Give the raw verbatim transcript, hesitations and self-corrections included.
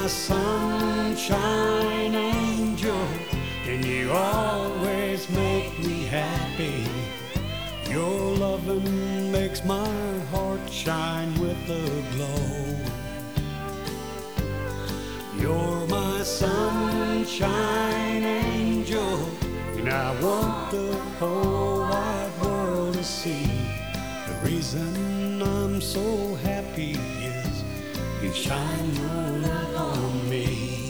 my sunshine angel, and you always make me happy. Your loving makes my heart shine with a glow. You're my sunshine angel, and I want the whole wide world to see. The reason I'm so happy is you shine your love on me.